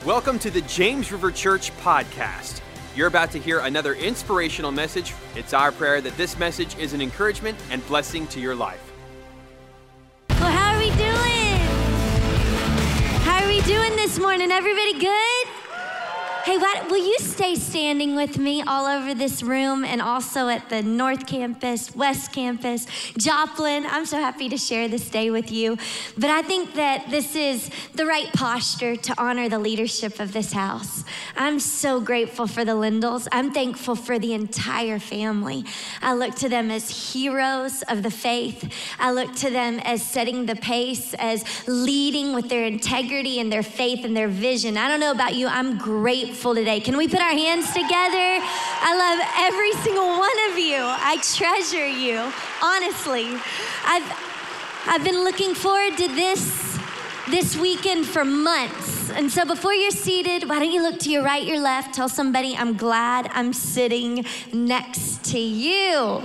Welcome to the James River Church podcast. You're about to hear another inspirational message. It's our prayer that this message is an encouragement and blessing to your life. Well, how are we doing? How are we doing this morning? Everybody good? Hey, will you stay standing with me all over this room and also at the North Campus, West Campus, Joplin? I'm so happy to share this day with you. But I think that this is the right posture to honor the leadership of this house. I'm so grateful for the Lindels. I'm thankful for the entire family. I look to them as heroes of the faith. I look to them as setting the pace, as leading with their integrity and their faith and their vision. I don't know about you, I'm grateful today. Can we put our hands together? I love every single one of you. I treasure you, honestly. I've been looking forward to this weekend for months. And so before you're seated, why don't you look to your right, your left, tell somebody, I'm glad I'm sitting next to you.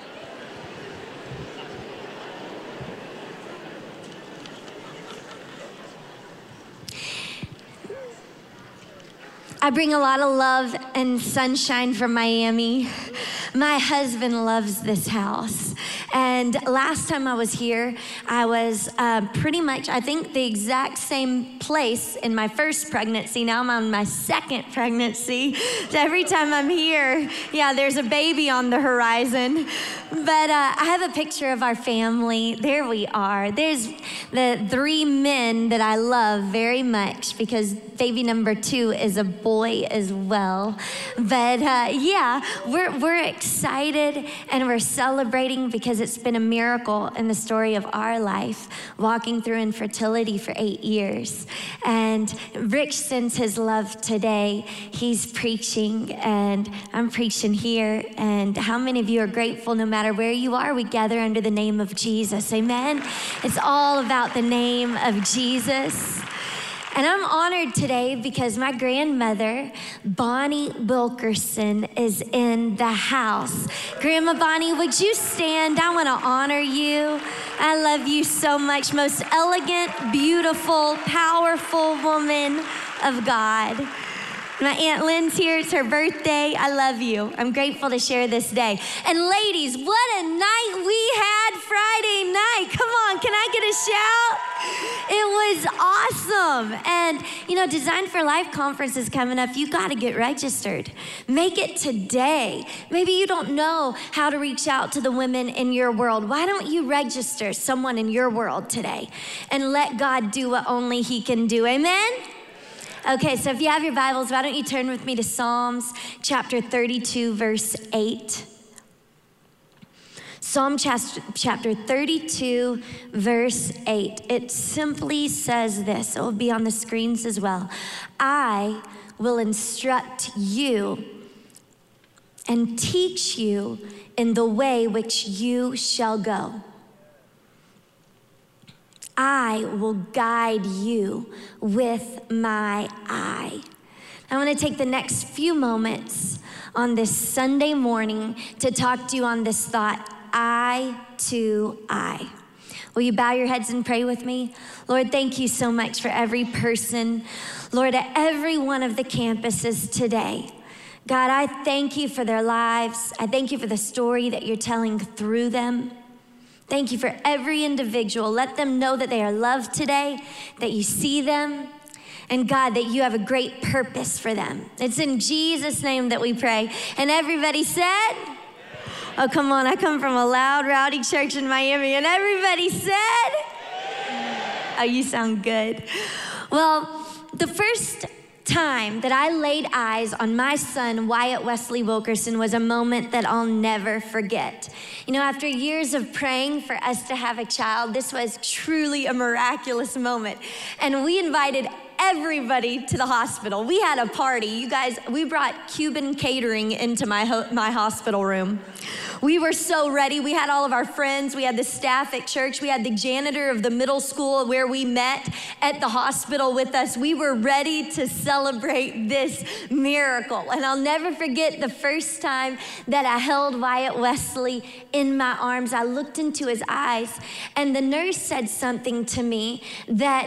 I bring a lot of love and sunshine from Miami. My husband loves this house. And last time I was here, I was pretty much, I think, the exact same place in my first pregnancy. Now I'm on my second pregnancy. So every time I'm here, there's a baby on the horizon. But I have a picture of our family. There we are. There's the three men that I love very much because baby number 2 is a boy as well. But we're excited and we're celebrating because it's been a miracle in the story of our life, walking through infertility for 8 years. And Rick sends his love today. He's preaching and I'm preaching here. And how many of you are grateful no matter where you are, we gather under the name of Jesus, amen? It's all about the name of Jesus. And I'm honored today because my grandmother, Bonnie Wilkerson, is in the house. Grandma Bonnie, would you stand? I want to honor you. I love you so much. Most elegant, beautiful, powerful woman of God. My Aunt Lynn's here, it's her birthday. I love you. I'm grateful to share this day. And ladies, what a night we had Friday night. Come on, can I get a shout? It was awesome. And Design for Life conference is coming up. You gotta get registered. Make it today. Maybe you don't know how to reach out to the women in your world. Why don't you register someone in your world today and let God do what only He can do, amen? Okay, so if you have your Bibles, why don't you turn with me to Psalms chapter 32, verse 8. Psalm chapter 32, verse 8. It simply says this. It will be on the screens as well. I will instruct you and teach you in the way which you shall go. I will guide you with my eye. I want to take the next few moments on this Sunday morning to talk to you on this thought, eye to eye. Will you bow your heads and pray with me? Lord, thank you so much for every person, Lord, at every one of the campuses today. God, I thank you for their lives. I thank you for the story that you're telling through them. Thank you for every individual. Let them know that they are loved today, that you see them, and God, that you have a great purpose for them. It's in Jesus' name that we pray. And everybody said, oh, come on, I come from a loud, rowdy church in Miami, and everybody said, oh, you sound good. Well, the first time that I laid eyes on my son, Wyatt Wesley Wilkerson, was a moment that I'll never forget. After years of praying for us to have a child, this was truly a miraculous moment. And we invited everybody to the hospital. We had a party. You guys, we brought Cuban catering into my hospital room. We were so ready. We had all of our friends. We had the staff at church. We had the janitor of the middle school where we met at the hospital with us. We were ready to celebrate this miracle. And I'll never forget the first time that I held Wyatt Wesley in my arms. I looked into his eyes, and the nurse said something to me that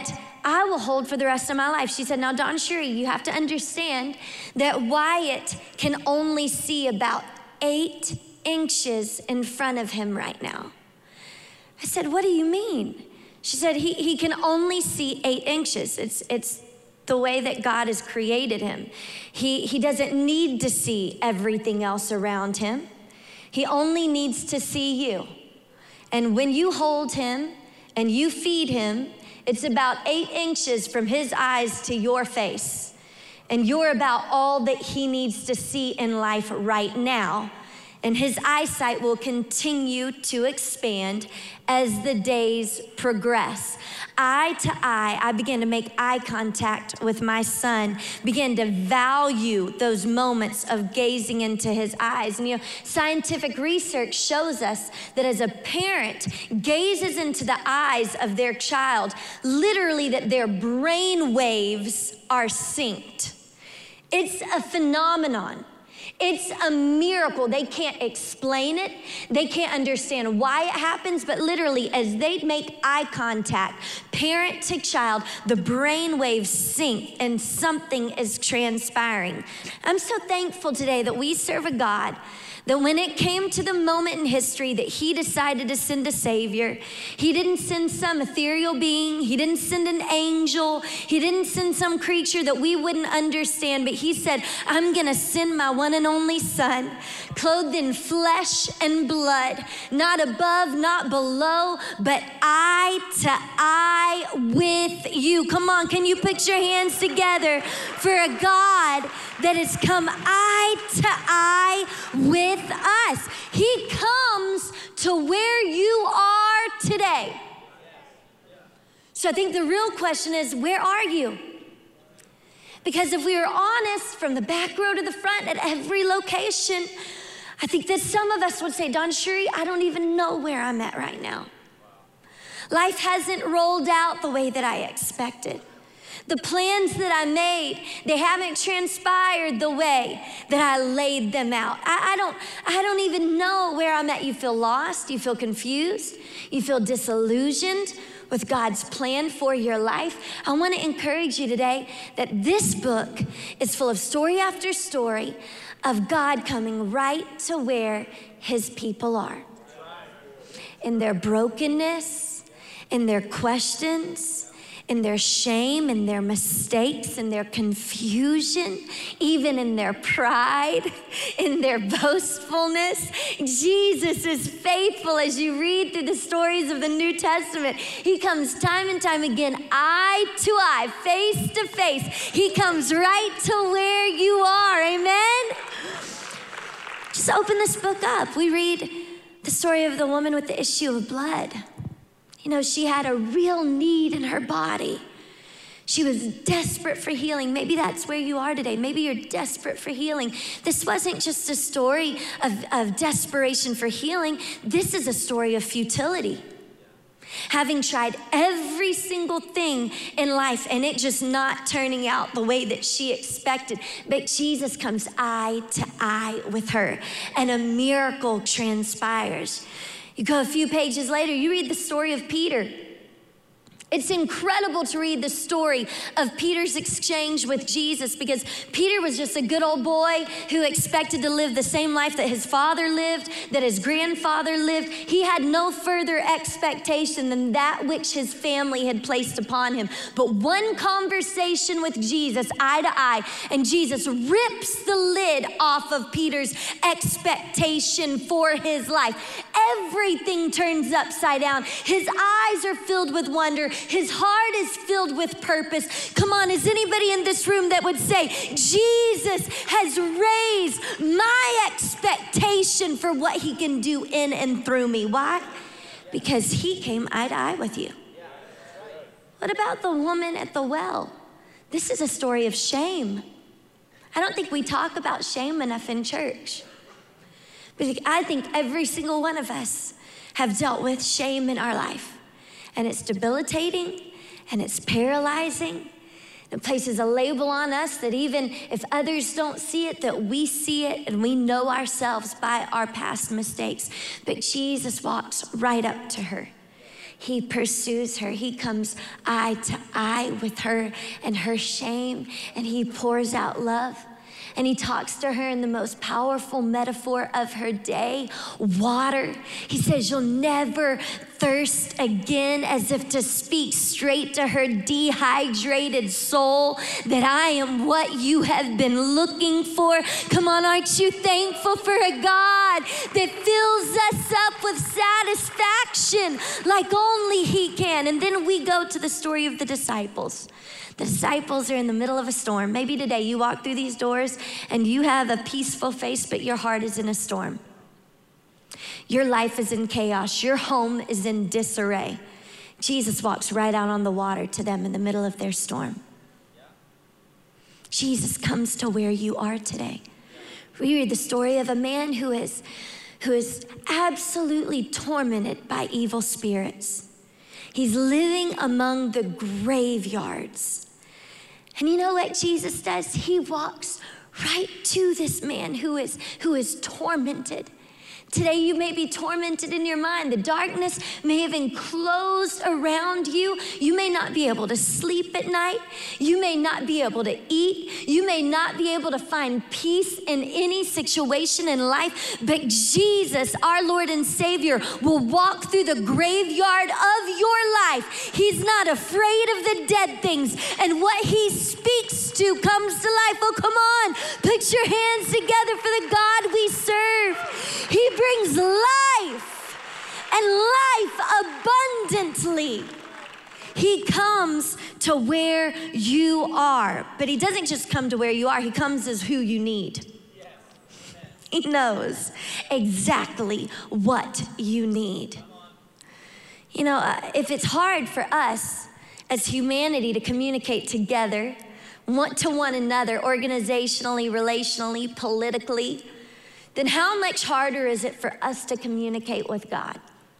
I will hold for the rest of my life. She said, now, Dawn Cherie, you have to understand that Wyatt can only see about 8 inches in front of him right now. I said, what do you mean? She said, he can only see 8 inches. It's the way that God has created him. He doesn't need to see everything else around him. He only needs to see you. And when you hold him and you feed him, it's about 8 inches from his eyes to your face. And you're about all that he needs to see in life right now. And his eyesight will continue to expand as the days progress. Eye to eye, I began to make eye contact with my son, began to value those moments of gazing into his eyes. And scientific research shows us that as a parent gazes into the eyes of their child, literally that their brain waves are synced. It's a phenomenon. It's a miracle. They can't explain it. They can't understand why it happens, but literally as they make eye contact, parent to child, the brain waves sync and something is transpiring. I'm so thankful today that we serve a God that when it came to the moment in history that he decided to send a savior, he didn't send some ethereal being, he didn't send an angel, he didn't send some creature that we wouldn't understand, but he said, I'm gonna send my one and only son, clothed in flesh and blood, not above, not below, but eye to eye with you. Come on, can you put your hands together for a God that has come eye to eye with us? He comes to where you are today. So I think the real question is, where are you? Because if we were honest, from the back row to the front at every location, I think that some of us would say, Dawn Cherie, I don't even know where I'm at right now. Life hasn't rolled out the way that I expected. The plans that I made, they haven't transpired the way that I laid them out. I don't even know where I'm at. You feel lost, you feel confused, you feel disillusioned with God's plan for your life. I want to encourage you today that this book is full of story after story of God coming right to where his people are. In their brokenness, in their questions, in their shame, in their mistakes, in their confusion, even in their pride, in their boastfulness. Jesus is faithful. As you read through the stories of the New Testament, he comes time and time again, eye to eye, face to face. He comes right to where you are, amen? Just open this book up. We read the story of the woman with the issue of blood. You know, she had a real need in her body. She was desperate for healing. Maybe that's where you are today. Maybe you're desperate for healing. This wasn't just a story of desperation for healing. This is a story of futility. Having tried every single thing in life and it just not turning out the way that she expected. But Jesus comes eye to eye with her and a miracle transpires. You go a few pages later, you read the story of Peter. It's incredible to read the story of Peter's exchange with Jesus because Peter was just a good old boy who expected to live the same life that his father lived, that his grandfather lived. He had no further expectation than that which his family had placed upon him. But one conversation with Jesus, eye to eye, and Jesus rips the lid off of Peter's expectation for his life. Everything turns upside down. His eyes are filled with wonder. His heart is filled with purpose. Come on, is anybody in this room that would say, Jesus has raised my expectation for what he can do in and through me? Why? Because he came eye to eye with you. What about the woman at the well? This is a story of shame. I don't think we talk about shame enough in church. But I think every single one of us have dealt with shame in our life. And it's debilitating, and it's paralyzing. It places a label on us that even if others don't see it, that we see it, and we know ourselves by our past mistakes. But Jesus walks right up to her. He pursues her. He comes eye to eye with her and her shame, and he pours out love. And he talks to her in the most powerful metaphor of her day, water. He says, you'll never thirst again, as if to speak straight to her dehydrated soul, that I am what you have been looking for. Come on, aren't you thankful for a God that fills us up with satisfaction like only he can? And then we go to the story of the disciples. The disciples are in the middle of a storm. Maybe today you walk through these doors and you have a peaceful face, but your heart is in a storm. Your life is in chaos. Your home is in disarray. Jesus walks right out on the water to them in the middle of their storm. Jesus comes to where you are today. We read the story of a man who is absolutely tormented by evil spirits. He's living among the graveyards. And you know what Jesus does? He walks right to this man who is tormented. Today you may be tormented in your mind. The darkness may have enclosed around you. You may not be able to sleep at night. You may not be able to eat. You may not be able to find peace in any situation in life. But Jesus, our Lord and Savior, will walk through the graveyard of your life. He's not afraid of the dead things. And what he speaks to comes to life. Oh, come on. Put your hands together for the God we serve. He brings life and life abundantly. He comes to where you are, but he doesn't just come to where you are. He comes as who you need. He knows exactly what you need. You know, if it's hard for us as humanity to communicate together, to one another, organizationally, relationally, politically, then how much harder is it for us to communicate with God?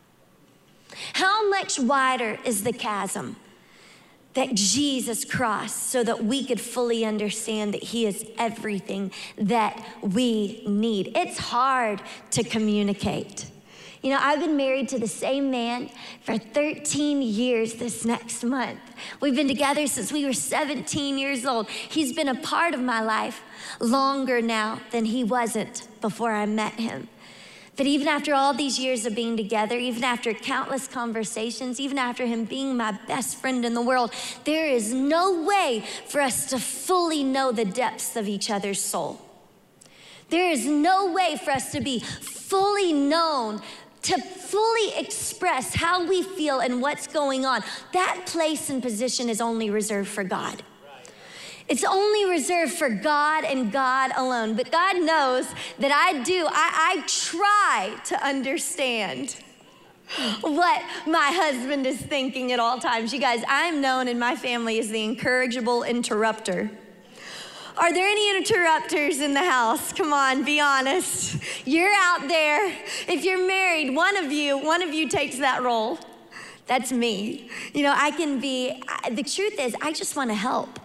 How much wider is the chasm that Jesus crossed so that we could fully understand that he is everything that we need? It's hard to communicate. You know, I've been married to the same man for 13 years this next month. We've been together since we were 17 years old. He's been a part of my life longer now than he wasn't before I met him. But even after all these years of being together, even after countless conversations, even after him being my best friend in the world, there is no way for us to fully know the depths of each other's soul. There is no way for us to be fully known, to fully express how we feel and what's going on. That place and position is only reserved for God. It's only reserved for God and God alone. But God knows that I try to understand what my husband is thinking at all times. You guys, I'm known in my family as the incorrigible interrupter. Are there any interrupters in the house? Come on, be honest. You're out there. If you're married, one of you takes that role. That's me. You know, the truth is, I just want to help.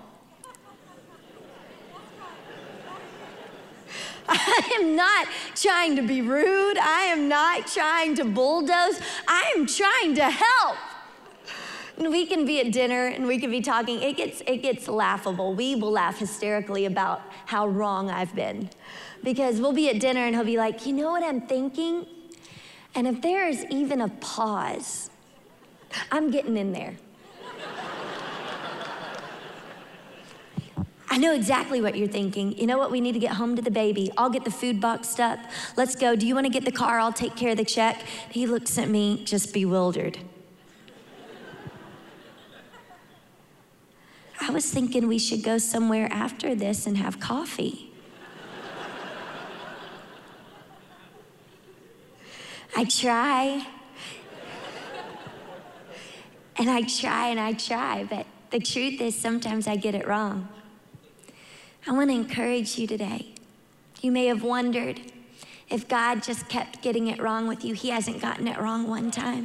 I am not trying to be rude. I am not trying to bulldoze. I am trying to help. And we can be at dinner and we can be talking. It gets laughable. We will laugh hysterically about how wrong I've been. Because we'll be at dinner and he'll be like, you know what I'm thinking? And if there is even a pause, I'm getting in there. I know exactly what you're thinking. You know what? We need to get home to the baby. I'll get the food boxed up. Let's go. Do you want to get the car? I'll take care of the check. He looks at me just bewildered. I was thinking we should go somewhere after this and have coffee. I try. And I try, but the truth is sometimes I get it wrong. I want to encourage you today. You may have wondered if God just kept getting it wrong with you. He hasn't gotten it wrong one time.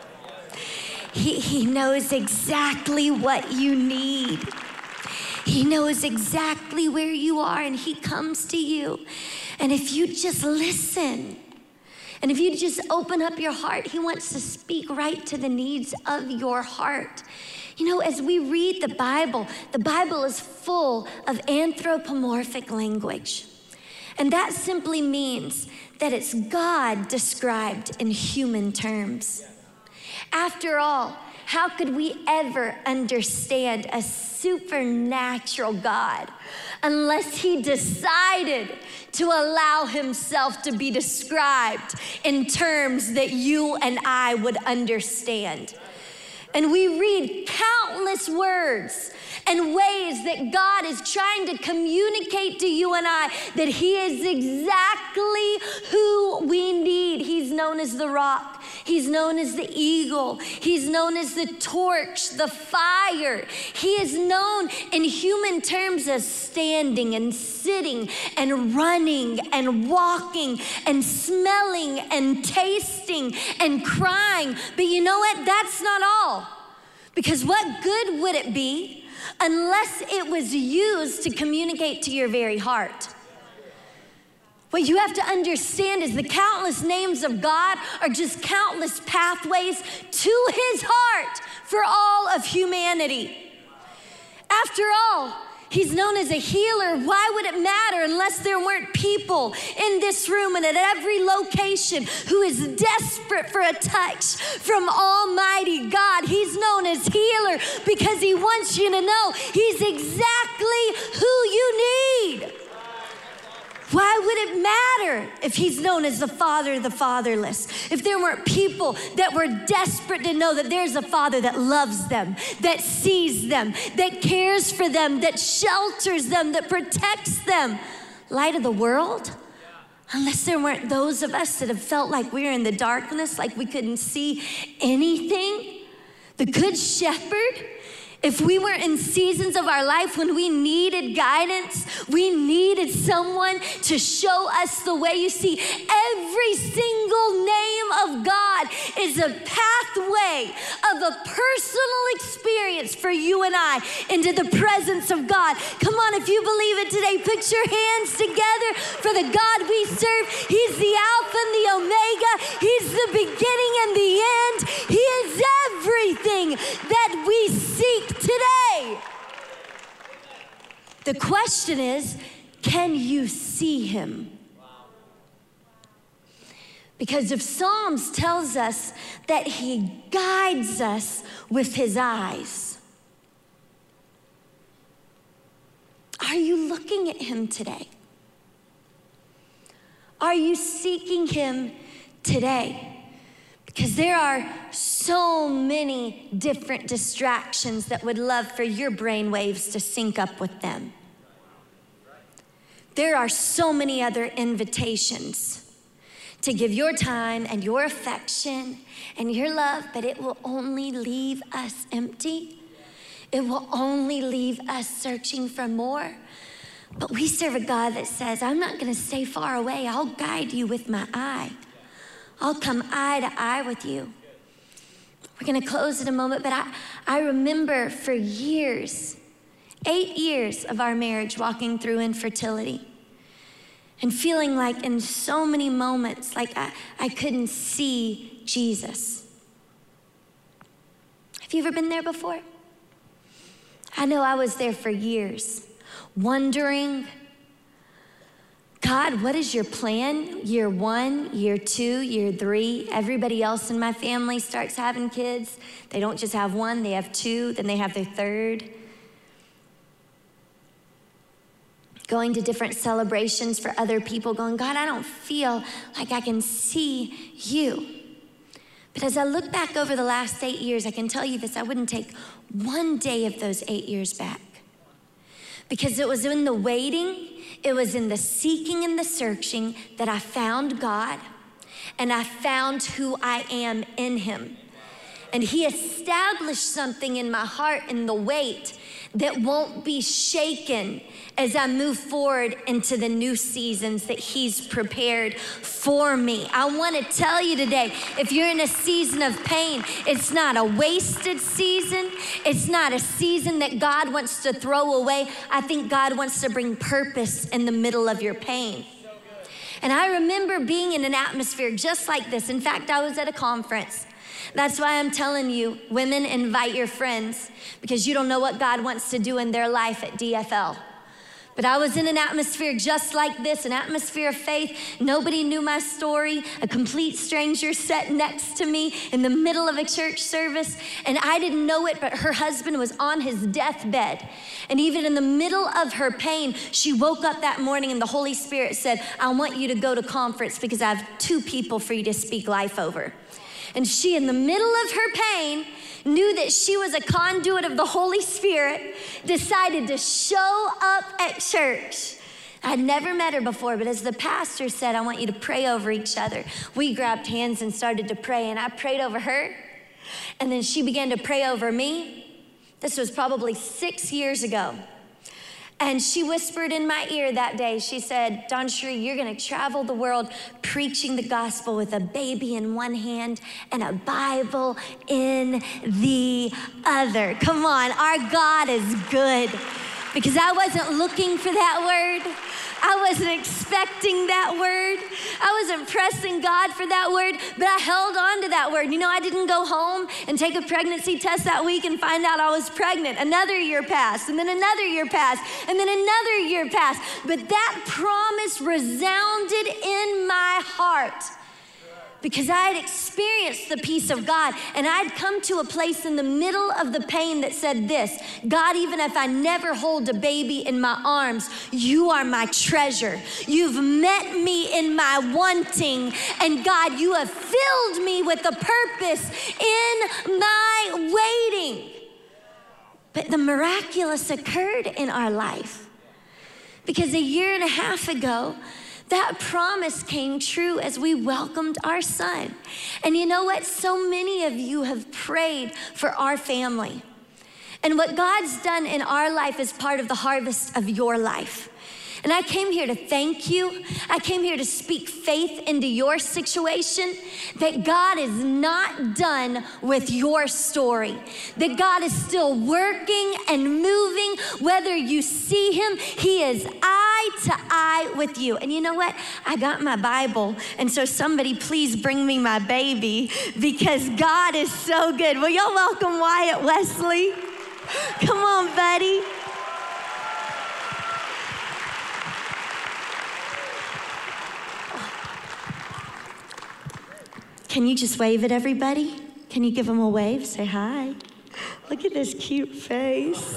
He knows exactly what you need. He knows exactly where you are, and he comes to you. And if you just listen And if you just open up your heart, he wants to speak right to the needs of your heart. You know, as we read the Bible is full of anthropomorphic language. And that simply means that it's God described in human terms. After all, how could we ever understand a supernatural God unless he decided to allow himself to be described in terms that you and I would understand? And we read countless words and ways that God is trying to communicate to you and I that he is exactly who we need. He's known as the rock. He's known as the eagle. He's known as the torch, the fire. He is known in human terms as standing and sitting and running and walking and smelling and tasting and crying. But you know what? That's not all. Because what good would it be unless it was used to communicate to your very heart? What you have to understand is the countless names of God are just countless pathways to his heart for all of humanity. After all, he's known as a healer. Why would it matter unless there weren't people in this room and at every location who is desperate for a touch from Almighty God? He's known as healer because he wants you to know he's exactly who you need. Why would it matter if he's known as the father of the fatherless? If there weren't people that were desperate to know that there's a father that loves them, that sees them, that cares for them, that shelters them, that protects them. Light of the world? Unless there weren't those of us that have felt like we were in the darkness, like we couldn't see anything. The good shepherd. If we were in seasons of our life when we needed guidance, we needed someone to show us the way. You see, every single name of God is a pathway of a personal experience for you and I into the presence of God. Come on, if you believe it today, put your hands together for the God we serve. He's the Alpha and the Omega. He's the beginning and the end. He is everything that we seek today. The question is, can you see him? Because if Psalms tells us that he guides us with his eyes, are you looking at him today? Are you seeking him today? Because there are so many different distractions that would love for your brain waves to sync up with them. There are so many other invitations to give your time and your affection and your love, but it will only leave us empty. It will only leave us searching for more. But we serve a God that says, I'm not gonna stay far away. I'll guide you with my eye. I'll come eye to eye with you. We're gonna close in a moment, but I remember for years, 8 years of our marriage walking through infertility and feeling like in so many moments, like I couldn't see Jesus. Have you ever been there before? I know I was there for years, wondering, God, what is your plan? Year 1, year 2, year 3. Everybody else in my family starts having kids. They don't just have 1, they have 2, then they have their 3rd. Going to different celebrations for other people, going, God, I don't feel like I can see you. But as I look back over the last 8 years, I can tell you this, I wouldn't take one day of those 8 years back. Because it was in the waiting, it was in the seeking and the searching that I found God, and I found who I am in him. And he established something in my heart in the wait that won't be shaken as I move forward into the new seasons that he's prepared for me. I want to tell you today, if you're in a season of pain, it's not a wasted season. It's not a season that God wants to throw away. I think God wants to bring purpose in the middle of your pain. And I remember being in an atmosphere just like this. In fact, I was at a conference. That's why I'm telling you, women, invite your friends, because you don't know what God wants to do in their life at DFL. But I was in an atmosphere just like this, an atmosphere of faith. Nobody knew my story. A complete stranger sat next to me in the middle of a church service, and I didn't know it, but her husband was on his deathbed. And even in the middle of her pain, she woke up that morning and the Holy Spirit said, I want you to go to conference because I have 2 people for you to speak life over. And she, in the middle of her pain, knew that she was a conduit of the Holy Spirit, decided to show up at church. I'd never met her before, but as the pastor said, I want you to pray over each other. We grabbed hands and started to pray, and I prayed over her, and then she began to pray over me. This was probably 6 years ago. And she whispered in my ear that day, she said, Dawn Cherie, you're gonna travel the world preaching the gospel with a baby in one hand and a Bible in the other. Come on, our God is good. Because I wasn't looking for that word. I wasn't expecting that word. I wasn't pressing God for that word, but I held on to that word. You know, I didn't go home and take a pregnancy test that week and find out I was pregnant. Another year passed, and then another year passed, and then another year passed. But that promise resounded in my heart, because I had experienced the peace of God, and I'd come to a place in the middle of the pain that said this, God, even if I never hold a baby in my arms, you are my treasure. You've met me in my wanting, and God, you have filled me with a purpose in my waiting. But the miraculous occurred in our life, because 1.5 years ago, that promise came true as we welcomed our son. And you know what? So many of you have prayed for our family. And what God's done in our life is part of the harvest of your life. And I came here to thank you. I came here to speak faith into your situation, that God is not done with your story, that God is still working and moving. Whether you see him, he is eye to eye with you. And you know what? I got my Bible, and so somebody please bring me my baby, because God is so good. Will y'all welcome Wyatt Wesley? Come on, buddy. Can you just wave at everybody? Can you give them a wave? Say hi. Look at this cute face.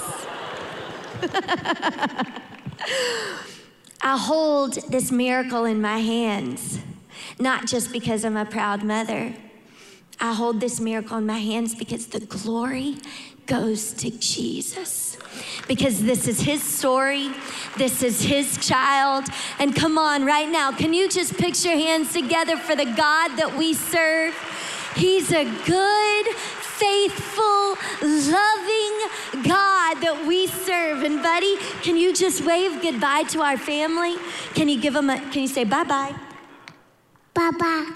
I hold this miracle in my hands, not just because I'm a proud mother. I hold this miracle in my hands because the glory goes to Jesus. Because this is his story, this is his child. And come on, right now, can you just put your hands together for the God that we serve? He's a good, faithful, loving God that we serve. And buddy, can you just wave goodbye to our family? Can you give them can you say bye-bye? Bye-bye.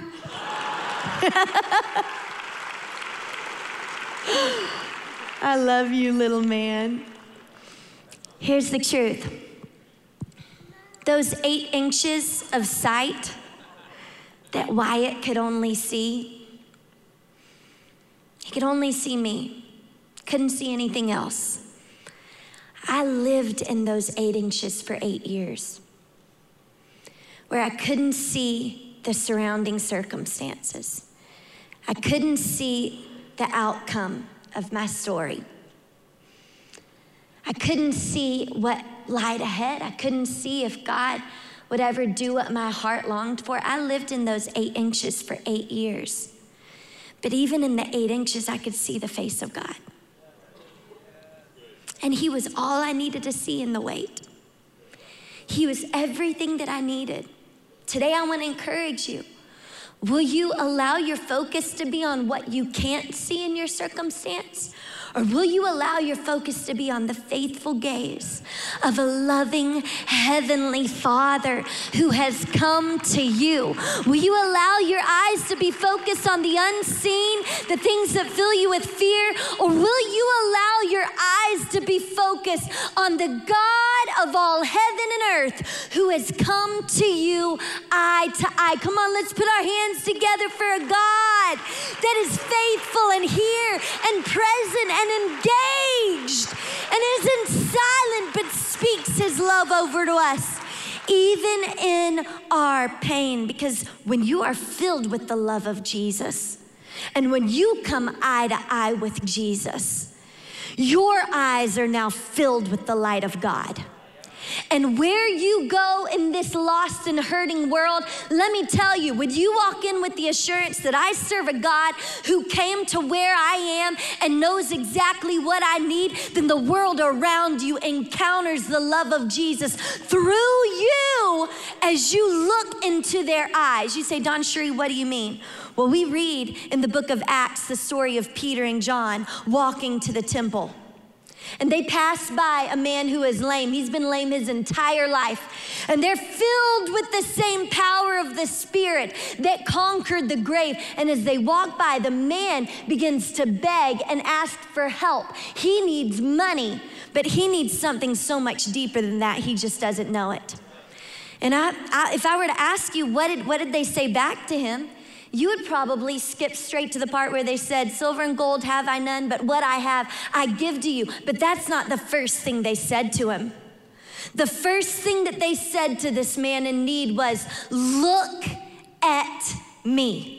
I love you, little man. Here's the truth. Those 8 inches of sight that Wyatt could only see, he could only see me, couldn't see anything else. I lived in those 8 inches for 8 years, where I couldn't see the surrounding circumstances. I couldn't see the outcome of my story. I couldn't see what lied ahead. I couldn't see if God would ever do what my heart longed for. I lived in those 8 inches for 8 years. But even in the 8 inches, I could see the face of God. And he was all I needed to see in the wait. He was everything that I needed. Today, I want to encourage you. Will you allow your focus to be on what you can't see in your circumstance? Or will you allow your focus to be on the faithful gaze of a loving heavenly Father who has come to you? Will you allow your eyes to be focused on the unseen, the things that fill you with fear? Or will you allow your eyes to be focused on the God of all heaven and earth, who has come to you eye to eye. Come on, let's put our hands together for a God that is faithful and here and present and engaged and isn't silent but speaks his love over to us, even in our pain. Because when you are filled with the love of Jesus, and when you come eye to eye with Jesus, your eyes are now filled with the light of God. And where you go in this lost and hurting world, let me tell you, when you walk in with the assurance that I serve a God who came to where I am and knows exactly what I need, then the world around you encounters the love of Jesus through you as you look into their eyes. You say, Dawn Sheree, what do you mean? Well, we read in the book of Acts the story of Peter and John walking to the temple. And they passed by a man who is lame. He's been lame his entire life. And they're filled with the same power of the Spirit that conquered the grave. And as they walk by, the man begins to beg and ask for help. He needs money, but he needs something so much deeper than that. He just doesn't know it. And if I were to ask you, what did they say back to him? You would probably skip straight to the part where they said, silver and gold have I none, but what I have, I give to you. But that's not the first thing they said to him. The first thing that they said to this man in need was, look at me.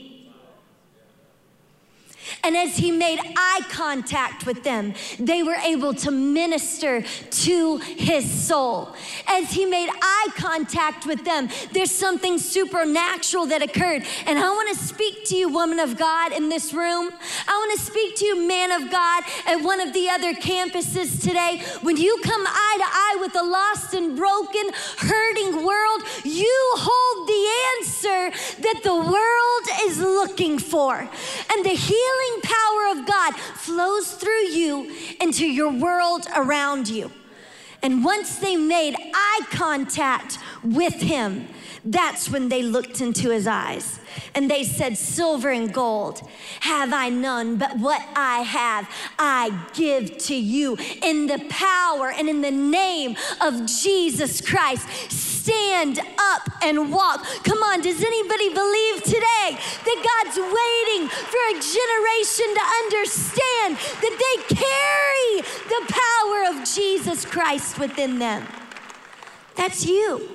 And as he made eye contact with them, they were able to minister to his soul. As he made eye contact with them, there's something supernatural that occurred. And I want to speak to you, woman of God, in this room. I want to speak to you, man of God, at one of the other campuses today. When you come eye to eye with a lost and broken, hurting world, you hold the answer that the world is looking for. And the healing power of God flows through you into your world around you. And once they made eye contact with him, that's when they looked into his eyes. And they said, silver and gold have I none, but what I have, I give to you. In the power and in the name of Jesus Christ, stand up and walk. Come on, does anybody believe today that God's waiting for a generation to understand that they carry the power of Jesus Christ within them? That's you.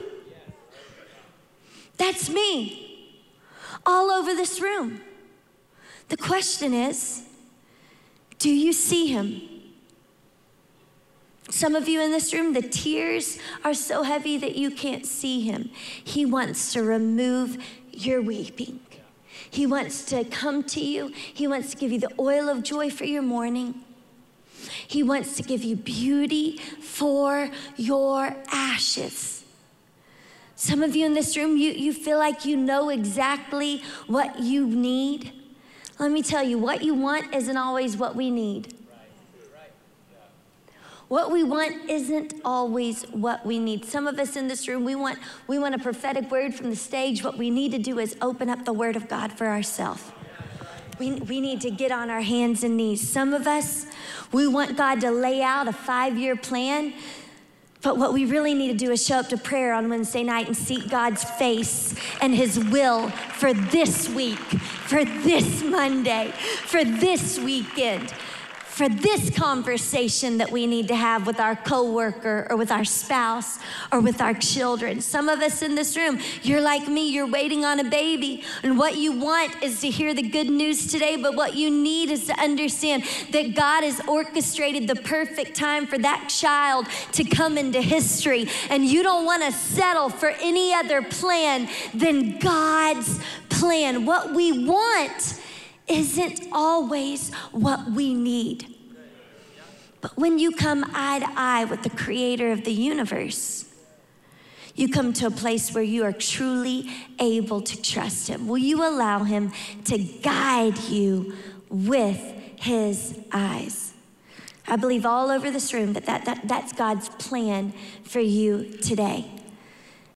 That's me. All over this room. The question is, do you see him? Some of you in this room, the tears are so heavy that you can't see him. He wants to remove your weeping. He wants to come to you. He wants to give you the oil of joy for your mourning. He wants to give you beauty for your ashes. Some of you in this room, you feel like you know exactly what you need. Let me tell you, what you want isn't always what we need. What we want isn't always what we need. Some of us in this room, we want a prophetic word from the stage. What we need to do is open up the word of God for ourselves. We need to get on our hands and knees. Some of us, we want God to lay out a 5-year plan. But what we really need to do is show up to prayer on Wednesday night and seek God's face and his will for this week, for this Monday, for this weekend, for this conversation that we need to have with our coworker or with our spouse or with our children. Some of us in this room, you're like me, you're waiting on a baby. And what you want is to hear the good news today, but what you need is to understand that God has orchestrated the perfect time for that child to come into history. And you don't want to settle for any other plan than God's plan. What we want isn't always what we need. But when you come eye to eye with the creator of the universe, you come to a place where you are truly able to trust him. Will you allow him to guide you with his eyes? I believe all over this room that's God's plan for you today.